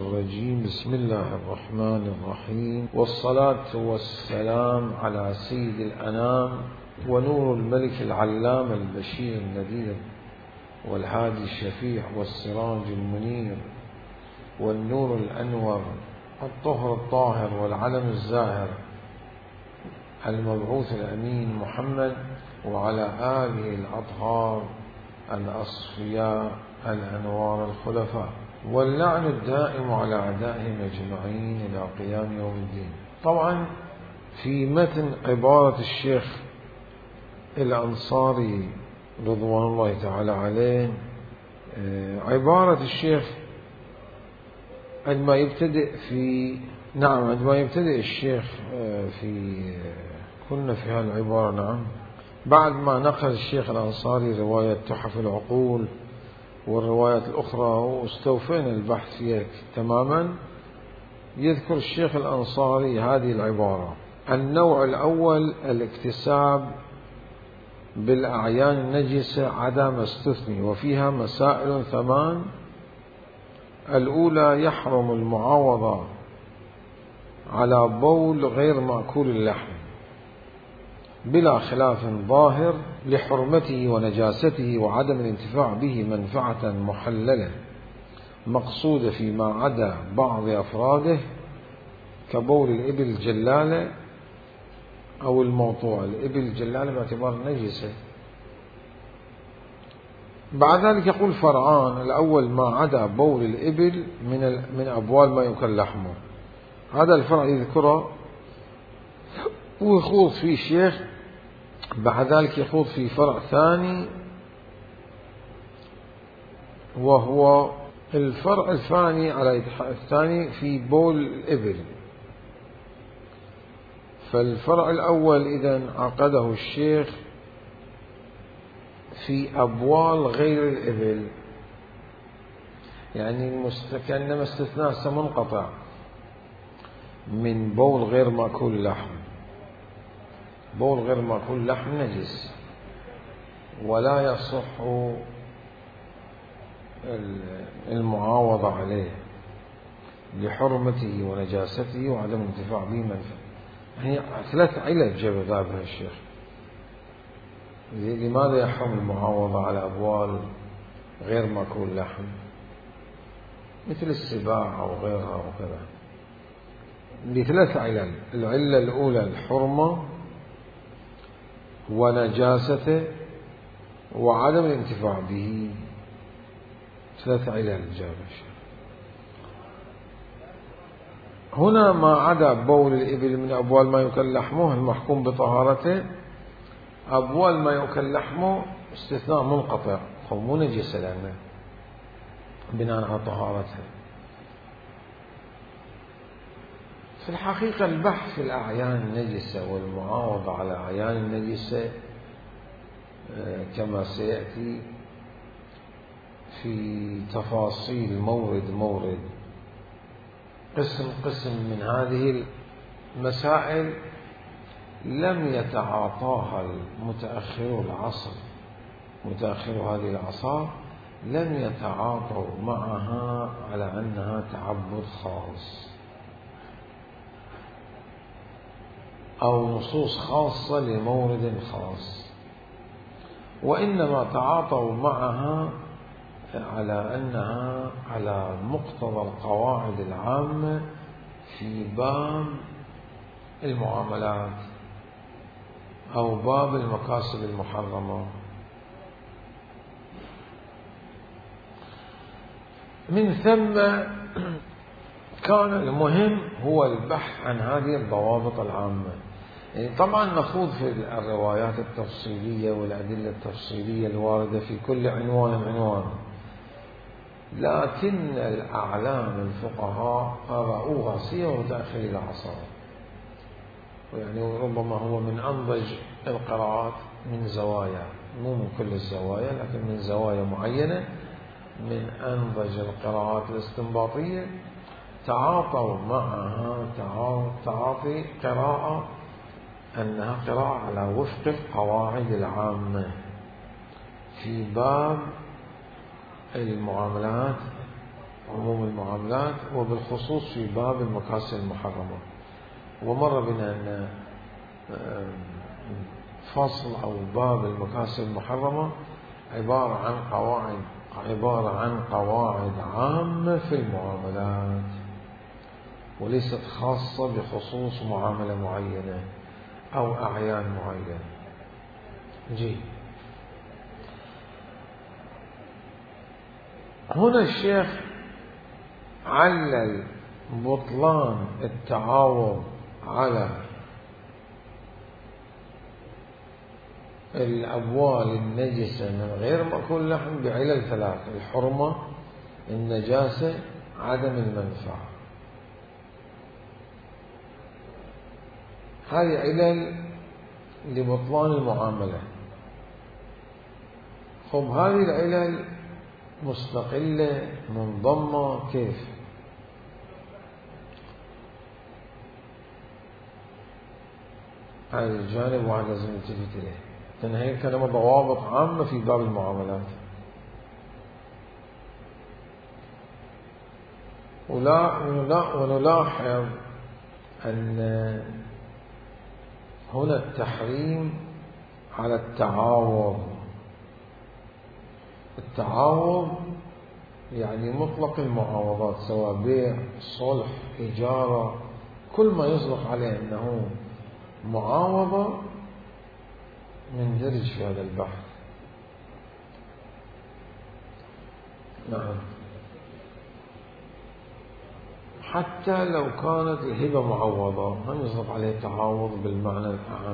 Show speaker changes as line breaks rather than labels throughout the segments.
الرجيم. بسم الله الرحمن الرحيم، والصلاة والسلام على سيد الأنام ونور الملك العلام البشير النذير والهادي الشفيع والسراج المنير والنور الأنور الطهر الطاهر والعلم الزاهر المبعوث الأمين محمد وعلى آله الأطهار الأصفياء الأنوار الخلفاء، واللعن الدائم على أعدائهم أجمعين إلى قيام يوم الدين. طبعا في متن عبارة الشيخ الأنصاري رضوان الله تعالى عليه، عبارة الشيخ عندما يبتدئ الشيخ كنا في هالعبارة بعد ما نقل الشيخ الأنصاري رواية تحف العقول والروايات الأخرى واستوفينا البحث فيها تماما، يذكر الشيخ الأنصاري هذه العبارة: النوع الأول الاكتساب بالأعيان النجسة عدا ما استثني، وفيها مسائل 8. الأولى: يحرم المعاوضة على بول غير مأكول اللحم بلا خلاف ظاهر لحرمته ونجاسته وعدم الانتفاع به منفعة محللة مقصودة فيما عدا بعض أفراده كبول الإبل الجلالة أو الموطوع. الإبل الجلالة باعتبار نجسة. بعد ذلك يقول فرعان: الأول ما عدا بول الإبل من أبوال ما يؤكل لحمه. هذا الفرع يذكره ويخوض فيه الشيخ. بعد ذلك يخوض في فرع ثاني، وهو الفرع الثاني على الثاني في بول الإبل. فالفرع الأول إذن عقده الشيخ في أبوال غير الإبل، يعني كأنما استثناء منقطع من بول غير مأكول لحم. بول غير مأكول لحم نجس ولا يصح المعاوضة عليه لحرمته ونجاسته وعدم الانتفاع به منفعة. هي 3 علل جاب بها الشيخ. لماذا يحرم المعاوضة على أبوال غير مأكول لحم مثل السباع أو غيرها وكذا؟ ل3 علل. العلة الأولى الحرمة ونجاسته وعدم الانتفاع به. 3 علل جاب الشيخ. هنا ما عدا بول الإبل من أبوال ما يؤكل لحمه المحكوم بطهارته. أبوال ما يؤكل لحمه استثناء منقطع، هو مو نجس لأنه بناء على طهارته. في الحقيقة البحث في الأعيان النجسة والمعاوضة على أعيان النجسة كما سيأتي في تفاصيل مورد قسم من هذه المسائل لم يتعاطاها متأخر هذه العصر لم يتعاطوا معها على أنها تعبد خاص أو نصوص خاصة لمورد خاص، وإنما تعاطوا معها على أنها على مقتضى القواعد العامة في باب المعاملات أو باب المكاسب المحرمة. من ثم كان المهم هو البحث عن هذه الضوابط العامة. يعني طبعا نخوض في الروايات التفصيلية والأدلة التفصيلية الواردة في كل عنوان، لكن الأعلام الفقهاء قرأوها سير متأخر العصر، يعني ربما هو من أنضج القراءات من زوايا، مو من كل الزوايا لكن من زوايا معينة، من أنضج القراءات الاستنباطية. تعاطوا معها تعاطي قراءة أنها قراءة على وفق القواعد العامة في باب المعاملات عموم المعاملات، وبالخصوص في باب المكاسب المحرمة. ومر بنا أن فصل أو باب المكاسب المحرمة عبارة عن قواعد عامة في المعاملات، وليست خاصة بخصوص معاملة معينة أو أعيان معينة. هنا الشيخ علل بطلان التعاوض على الأبوال النجسة من غير مأكول لحم بعلل ثلاث: الحرمة، النجاسة، عدم المنفعة. هذه علل لبطلان المعاملة. هذه العلل مستقلة منضمة كيف؟ هذا الجانب واحد لازم نلتفت إليه، لأن هي كلمة ضوابط عامة في باب المعاملات. ونلاحظ أن هنا التحريم على التعاوض يعني مطلق المعاوضات، سواء بيع، صلح، إجارة، كل ما يصدق عليه أنه معاوضة مندرج في هذا البحث. نعم، حتى لو كانت الهبة معوضة هم يصدق عليه تعاوض بالمعنى الأعم.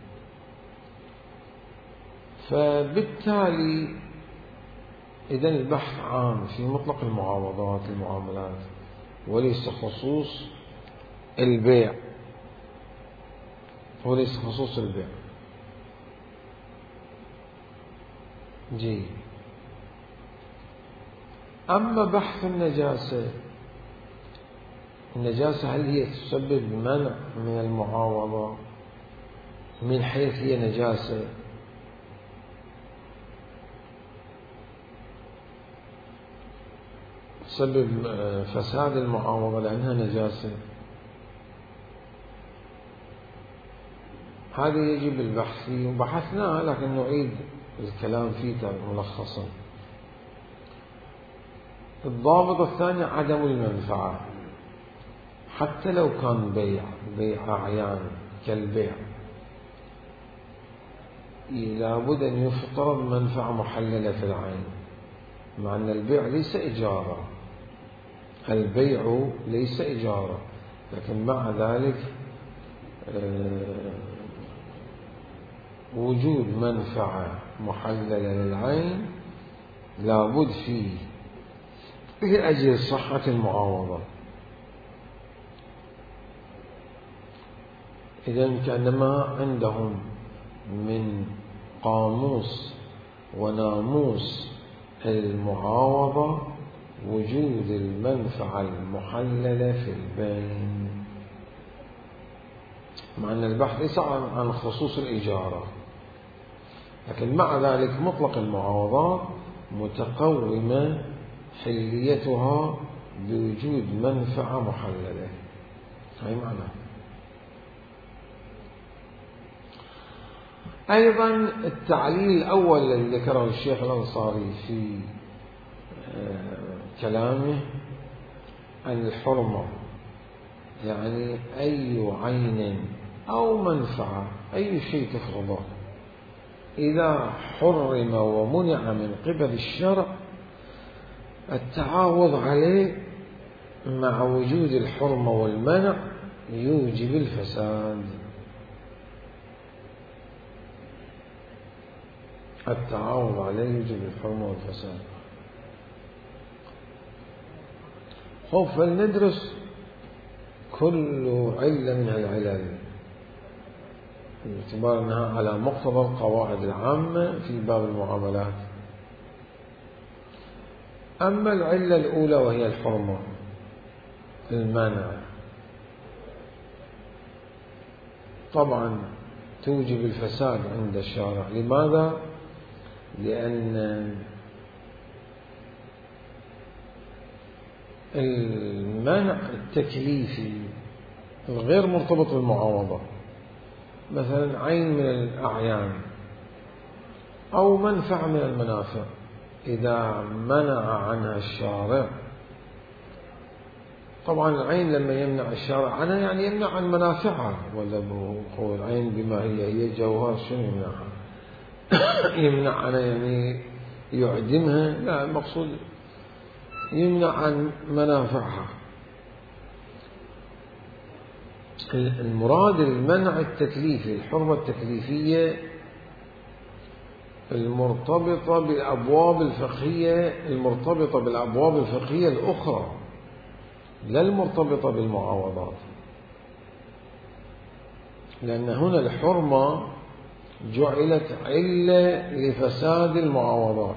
فبالتالي إذن البحث عام في مطلق المعاملات وليس خصوص البيع. أما بحث النجاسة هل هي تسبب منع من المعاوضة من حيث هي نجاسة؟ تسبب فساد المعاوضة لأنها نجاسة؟ هذا يجب البحث فيه، وبحثناه لكن نعيد الكلام فيه ملخصا. الضابط الثاني عدم المنفعة. حتى لو كان بيع أعيان كالبيع، لابد أن يفترض منفعة محللة في العين، مع أن البيع ليس إجارة. لكن مع ذلك وجود منفعة محللة للعين لابد فيه لأجل صحة المعاوضة. إذن كأنما عندهم من قاموس وناموس المعاوضة وجود المنفعة المحللة في البين، مع أن البحث ليس عن خصوص الإجارة، لكن مع ذلك مطلق المعاوضات متقومة حليتها بوجود منفعة محللة. هاي معناه. أيضا التعليل الأول الذي ذكره الشيخ الأنصاري في كلامه عن الحرمة، يعني أي عين أو منفعة، أي شيء تفرضه إذا حرم ومنع من قبل الشرع، التعاوض عليه مع وجود الحرمة والمنع يوجب الفساد. التعاوض عليه يوجب الحرمة والفساد. فلندرس كل علة من العلل باعتبار أنها على مقتضى القواعد العامة في باب المعاملات. أما العلة الأولى وهي الحرمة، المانع، طبعا توجب الفساد عند الشارع. لماذا؟ لأن المنع التكليفي الغير مرتبط بالمعاوضة، مثلا عين من الأعيان أو منفعة من المنافع، إذا منع عنها الشارع، طبعا العين لما يمنع الشارع عنها يعني يمنع عن منافعها، ولا هو العين بما هي جوهر شنو يمنعها؟ يمنع عنها يعني يعدمها؟ لا، المقصود يمنع عن منافعها. المراد المنع التكليفي، الحرمة التكليفية المرتبطة بالأبواب الفقهية، المرتبطة بالأبواب الفقهية الأخرى، لا المرتبطة بالمعاوضات، لأن هنا الحرمة جعلت علة لفساد المعاوضات،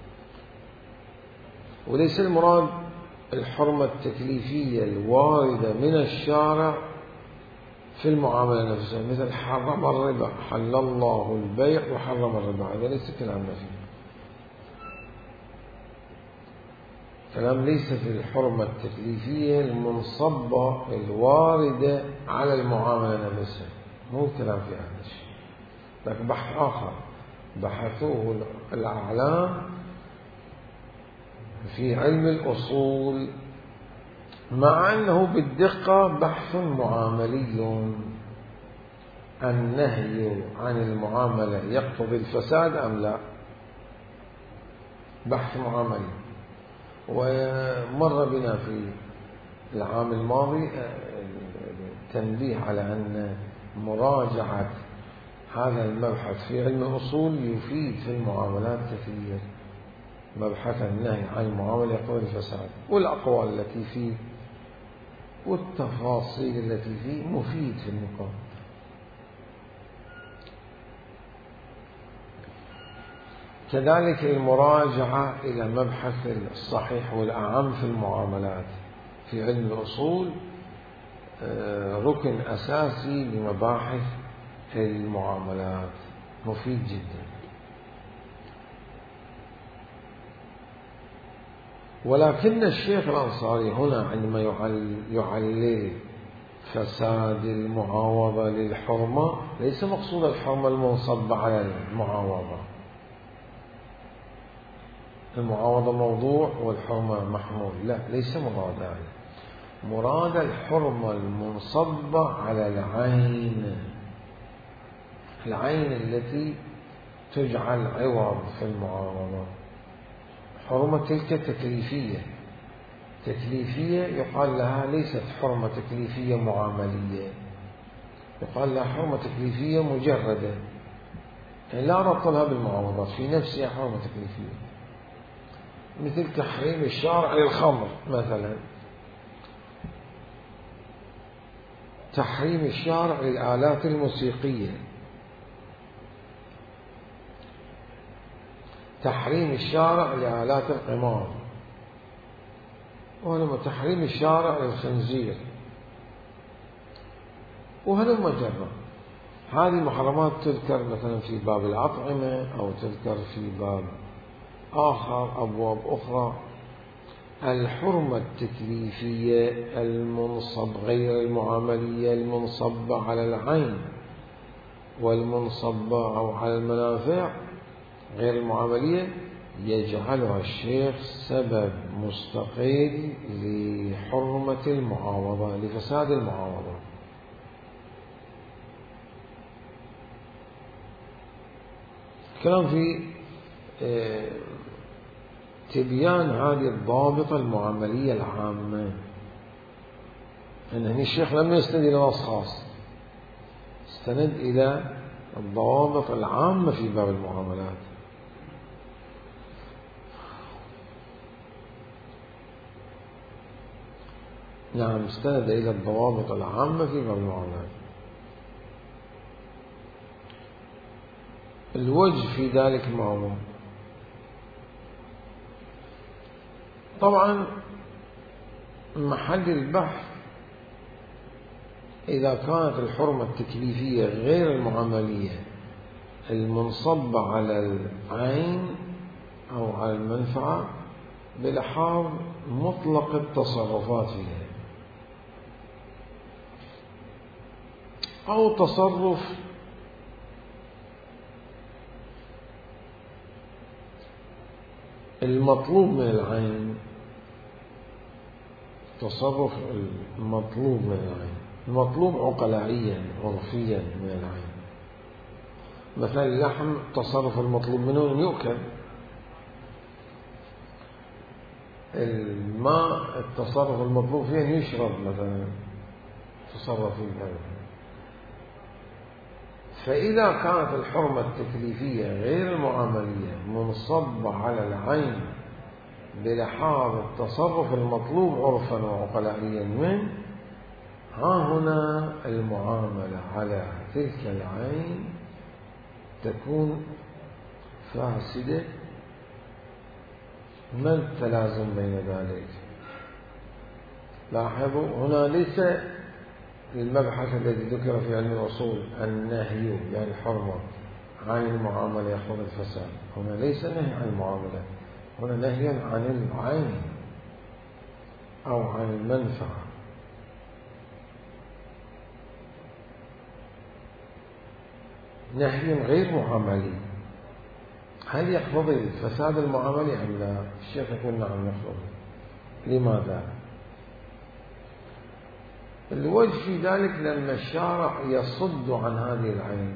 وليس المراد الحرمة التكليفية الواردة من الشارع في المعاملة نفسها، مثل حرم الربا، حل الله البيع وحرم الربا، هذا ليس كلامنا فيه. كلام ليس في الحرمة التكليفية المنصبة الواردة على المعاملة نفسها، مو كلام في هذا الشيء، لكن بحث آخر بحثوه الأعلام في علم الأصول، مع أنه بالدقة بحث معاملي. النهي عن المعاملة يقتضي الفساد أم لا؟ بحث معاملي. ومر بنا في العام الماضي التنبيه على أن مراجعة هذا المبحث في علم الأصول يفيد في المعاملات كثير. مبحث النهي عن المعاملة يقتضي الفساد، والأقوال التي فيه والتفاصيل التي فيه مفيد في النقاط. كذلك المراجعة إلى مبحث الصحيح والأعم في المعاملات في علم الأصول ركن أساسي لمباحث المعاملات، مفيد جدا. ولكن الشيخ الأنصاري هنا عندما يعلل فساد المعاوضة للحرمة، ليس مقصود الحرمة المنصبة على المعاوضة، المعاوضة موضوع والحرمة محمول، لا، ليس مراد هذا، مراد الحرمة المنصبة على العين، العين التي تجعل عوض في المعاوضة. حرمة تلك تكليفية، تكليفية يقال لها ليست حرمة تكليفية معاملية، يقال لها حرمة تكليفية مجردة، يعني لا ربط لها بالمعاوضات، في نفسها حرمة تكليفية، مثل تحريم الشارع للخمر مثلا، تحريم الشارع للآلات الموسيقية، تحريم الشارع لآلات القمار، وهلما تحريم الشارع للخنزير، وهلما جرى. هذه المحرمات تذكر مثلا في باب الأطعمة، أو تذكر في باب آخر، أبواب أخرى. الحرمة التكليفية المنصب غير المعاملية المنصبة على العين والمنصبة أو على المنافع غير المعاملية يجعلها الشيخ سبب مستقل لحرمة المعاوضة، لفساد المعاوضة. كلام في تبيان هذه الضابطة المعاملية العامة، أن الشيخ لم يستند إلى نص خاص، استند إلى الضوابط العامة في باب المعاملات. نعم، استند إلى الضوابط العامة في باب المعاملات. الوجه في ذلك ما هو؟ طبعا محل البحث إذا كانت الحرمة التكليفية غير المعاملية المنصبة على العين أو على المنفعة بلحاظ مطلق التصرفات فيها، أو تصرف المطلوب من العين، تصرف المطلوب من العين، المطلوب عقلائيا عرفيا من العين. مثلا اللحم تصرف المطلوب منه أن يؤكل، الماء التصرف المطلوب فيه أن يشرب مثلا، تصرف فيه. فإذا كانت الحرمة التكليفية غير المعاملية منصبة على العين بلحاظ التصرف المطلوب عرفا وعقلائيا منه، ها هنا المعاملة على تلك العين تكون فاسدة. ما التلازم بين ذلك؟ لاحظوا هنا ليس المبحث الذي ذكر في علم الأصول النهي يعني الحرمة عن المعاملة يقتضي الفساد، هنا ليس نهي عن المعاملة، هنا نهي عن العين أو عن المنفعة. نهي غير معاملي، هل يقتضي الفساد المعاملي أم لا؟ الشيخ يقول نعم يقتضي. لماذا؟ الوجه في ذلك لأن الشارع يصد عن هذه العين،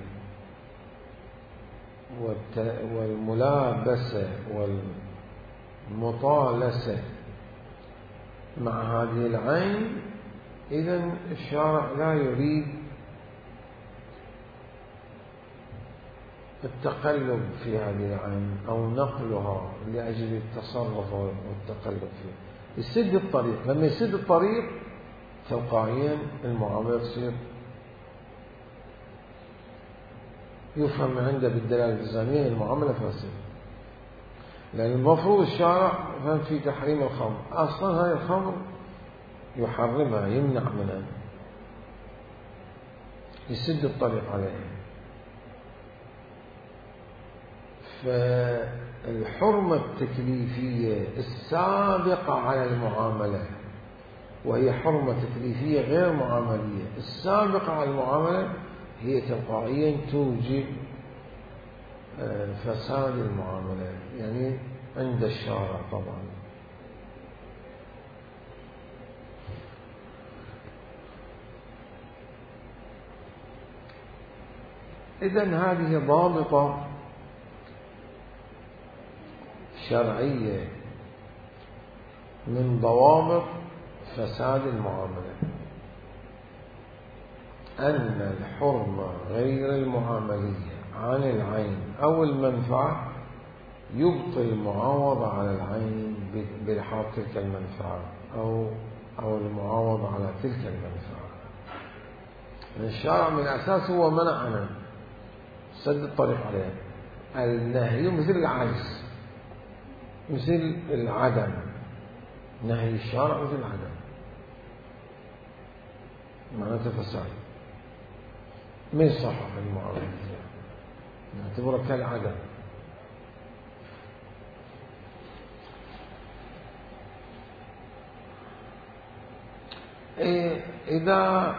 والملابسة والمطالسة مع هذه العين. إذن الشارع لا يريد التقلب في هذه العين أو نقلها لأجل التصرف والتقلب فيه. يسد الطريق، لما يسد الطريق تلقائيا المعاملة تصير يفهم عنده بالدلالة الإلزامية المعاملة فاسدة، لأن المفروض الشارع فهم في تحريم الخمر، أصلا هاي الخمر يحرمها يمنع منها، يسد الطريق عليها. فالحرمة التكليفية السابقة على المعاملة، وهي حرمة تكليفية غير معاملية السابقة على المعاملة، هي تلقائيا توجب فساد المعاملة يعني عند الشارع طبعا. إذن هذه ضابطة شرعية من ضوابط فساد المعاملة، أن الحرمة غير المعاملية عن العين أو المنفعة يبطل المعاوضة على العين بلحاظ تلك المنفعة أو المعاوضة على تلك المنفعة. الشارع من الأساس هو منعنا سد الطريق عليها. النهي مثل العجز، مثل العدم، نهي الشارع مثل العدم، معناته فساد، ما يصحح المعاملة، نعتبره كالعدم. إذا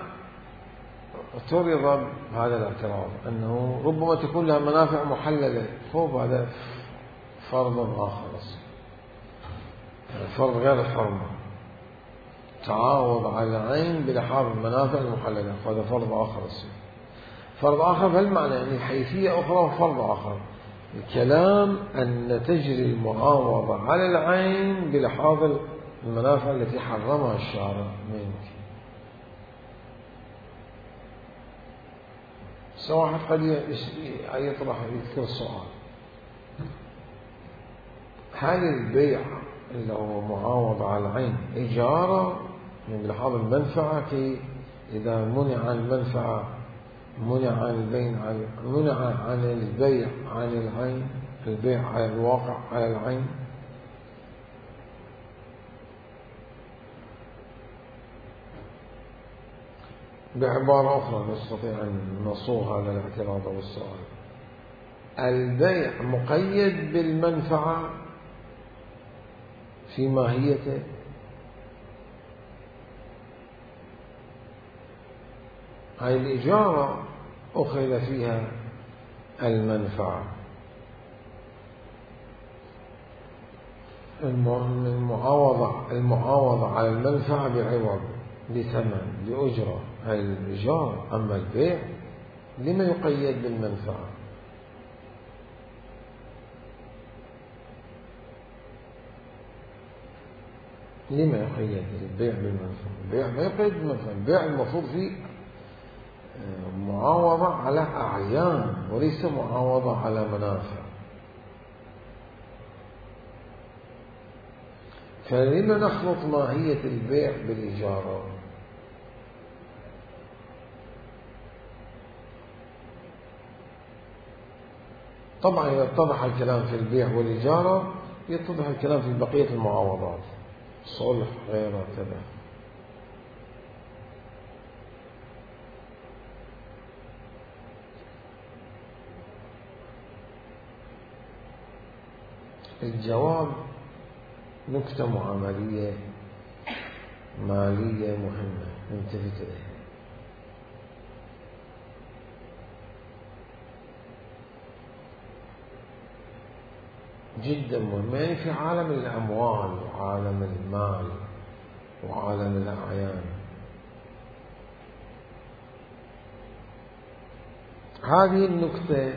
اعترض هذا الاعتراض أنه ربما تكون لها منافع محللة، فوق هذا فرض آخر، فرض غير الحرمة، تعاوض على العين بلحاظ المنافع المحللة، هذا فرض آخر. فرض آخر فالمعنى يعني حيثية أخرى وفرض آخر. الكلام أن تجري المعاوضة على العين بلحاظ المنافع التي حرمها الشارع منك. سواء قد يطرح يذكر السؤال: هل البيع اللي هو معاوضة على العين إجارة من بلحاظ المنفعة، كي إذا منع المنفعة منع عن البيع عن العين، البيع على الواقع على العين؟ بعبارة أخرى نستطيع أن نصوغ هذا الاعتراض والسؤال: البيع مقيد بالمنفعة في ماهيته هاي الإجارة أخذ فيها المنفعة. المعاوضة على المنفعة بعوض، بثمن، بأجرة، هاي الإجارة. أما البيع لما يقيد بالمنفعة؟ لما يقيد البيع بالمنفعة؟ البيع ما يقيد بالمنفعة. البيع المفروض فيه معاوضة على أعيان وليس معاوضة على منافع. فلما نخلط ماهية البيع بالإجارة؟ طبعا إذا اتضح الكلام في البيع والإجارة يتضح الكلام في بقية المعاوضات، صلح غيره كذا. الجواب نكتة معاملية مالية مهمة نلتفت إليها. جدا مهمة، يعني في عالم الأموال وعالم المال وعالم الأعيان. هذه النكتة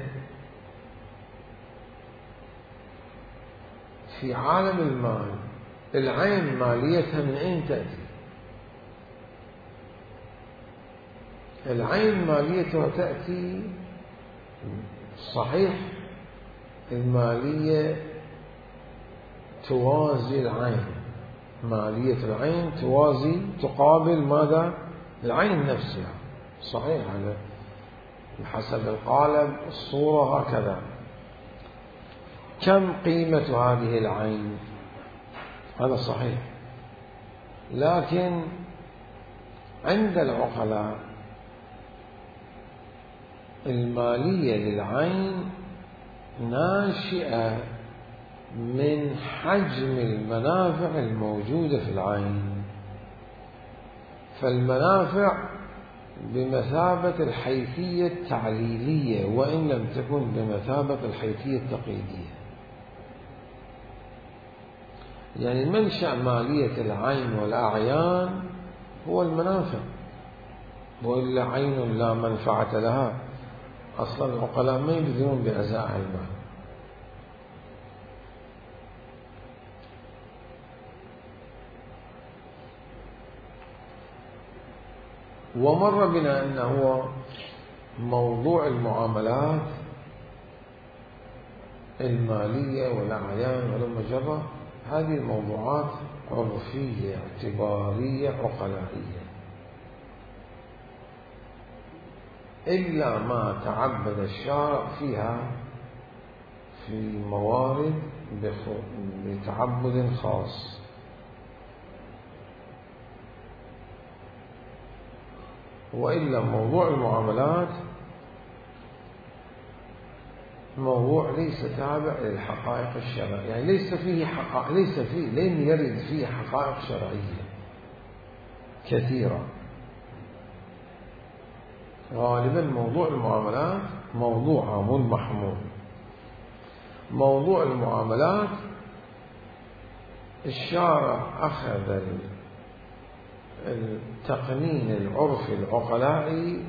في عالم المال، العين ماليتها من أين تأتي؟ العين ماليتها تأتي صحيح، المالية توازي العين، مالية العين توازي تقابل ماذا؟ العين نفسها، صحيح، على حسب القالب الصورة هكذا. كم قيمة هذه العين؟ هذا صحيح، لكن عند العقلاء المالية للعين ناشئة من حجم المنافع الموجودة في العين. فالمنافع بمثابة الحيثية التعليلية وإن لم تكن بمثابة الحيثية التقييدية. يعني منشأ مالية العين والأعيان هو المنافع، وإلا عين لا منفعة لها. أصلا العقلاء ما يبذلون بأزاء المال. ومر بنا أنه موضوع المعاملات المالية والأعيان والمجرة هذه الموضوعات عرفية اعتبارية عقلائية، إلا ما تعبد الشارع فيها في موارد بتعبد خاص. وإلا موضوع المعاملات موضوع ليس تابع للحقائق الشرعية، يعني ليس فيه لن يرد فيه حقائق شرعية كثيرة. غالبا موضوع المعاملات موضوع عام محمول. موضوع المعاملات الشارع أخذ التقنين العرفي العقلائي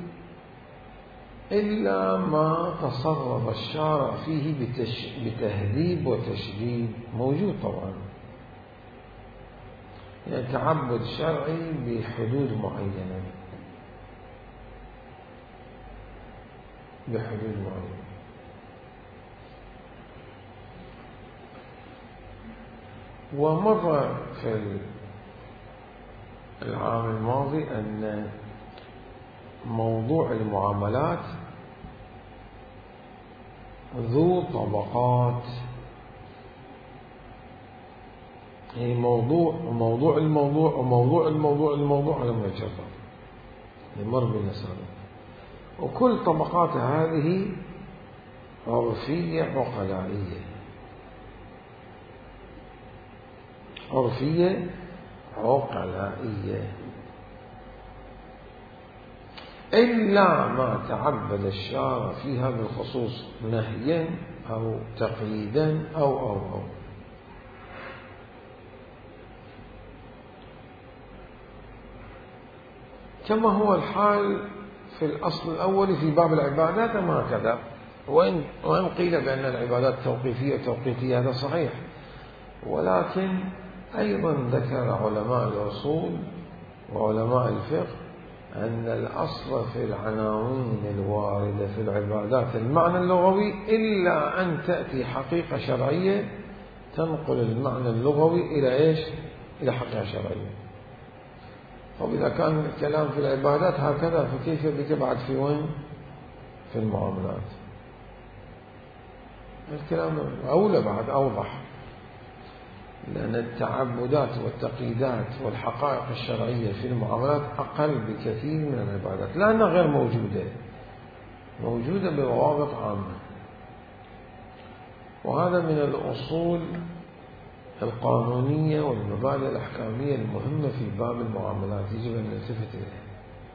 إلا ما تصرف الشارع فيه بتهذيب وتشديد، موجود طبعا، يعني تعبد شرعي بحدود معينة، ومر في العام الماضي أن موضوع المعاملات ذو طبقات، يعني موضوع الموضوع على ما يجرب يمر بالنسبة، وكل طبقات هذه عرفية عقلائية. إلا ما تعبد الشارع فيها بالخصوص نهيا أو تقييدا أو كما هو الحال في الأصل الأول في باب العبادات ما كذا. وإن قيل بأن العبادات توقيفية هذا صحيح، ولكن أيضا ذكر علماء الأصول وعلماء الفقه أن الأصل في العناوين الواردة في العبادات المعنى اللغوي، إلا أن تأتي حقيقة شرعية تنقل المعنى اللغوي إلى إيش؟ إلى حقيقة شرعية. طب إذا كان الكلام في العبادات هكذا فكيف بك بعد في وين؟ في المعاملات. الكلام أولى بعد أوضح، لأن التعبدات والتقييدات والحقائق الشرعية في المعاملات أقل بكثير من العبادات، لأنها غير موجودة بضوابط عامة. وهذا من الأصول القانونية والمبادئ الأحكامية المهمة في باب المعاملات، يجب أن نلتفت إليها.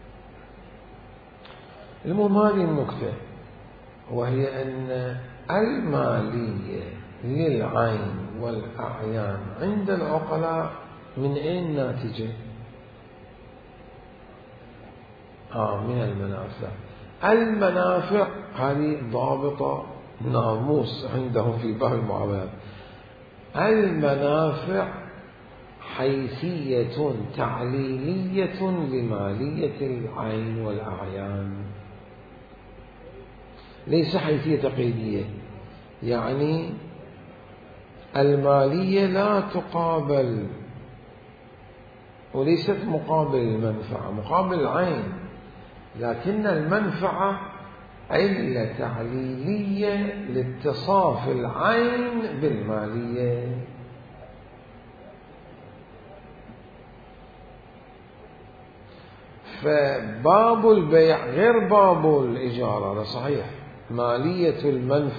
المهم هذه النكتة، وهي أن المالية للعين والأعيان عند العقلاء من أين ناتجة؟ من المنافع. المنافع هذه ضابطة ناموس عندهم في باب المعاملات. المنافع حيثية تعليلية لمالية العين والأعيان، ليس حيثية تقييدية. يعني المالية لا تقابل وليست مقابل المنفعة، مقابل العين، لكن المنفعة علة تعليلية لاتصاف العين بالمالية. فباب البيع غير باب الإجارة، هذا صحيح. مالية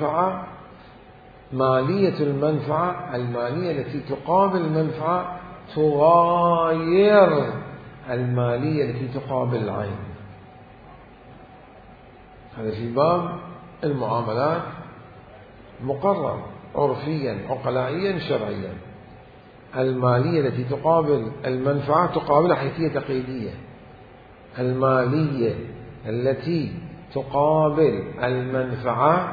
المنفعة المالية التي تقابل المنفعة تغاير المالية التي تقابل العين. هذا في باب المعاملات مقرر عرفيا عقلائيا شرعيا. المالية التي تقابل المنفعة تقابل حيثية تقييدية. المالية التي تقابل المنفعة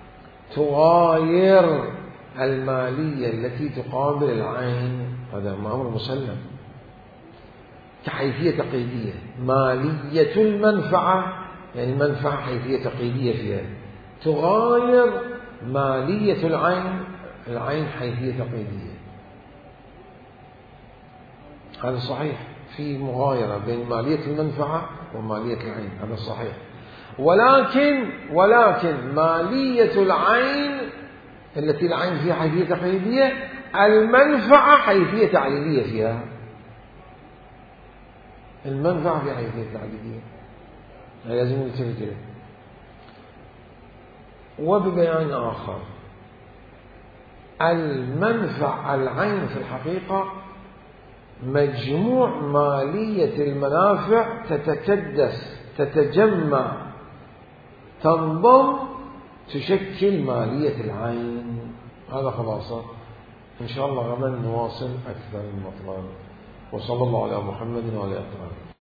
تغاير المالية التي تقابل العين، هذا أمر مسلم كحيثية تقييدية. مالية المنفعة يعني المنفعة حيثية تقييدية فيها تغاير مالية العين حيثية تقييدية. هذا صحيح، في مغايرة بين مالية المنفعة ومالية العين، هذا صحيح. ولكن مالية العين التي العين فيها حيثية تقييدية، المنفعة حيثية تعليلية فيها. المنفعة فيها حيثية تعليلية، لازم نلتفت إليه. وببيان آخر، المنفعة العين في الحقيقة مجموع مالية المنافع تتكدس، تتجمع، تنضم، تشكل مالية العين. هذا خلاصة. إن شاء الله غدا نواصل أكثر المطلب. وصلى الله على محمد وعلى آله.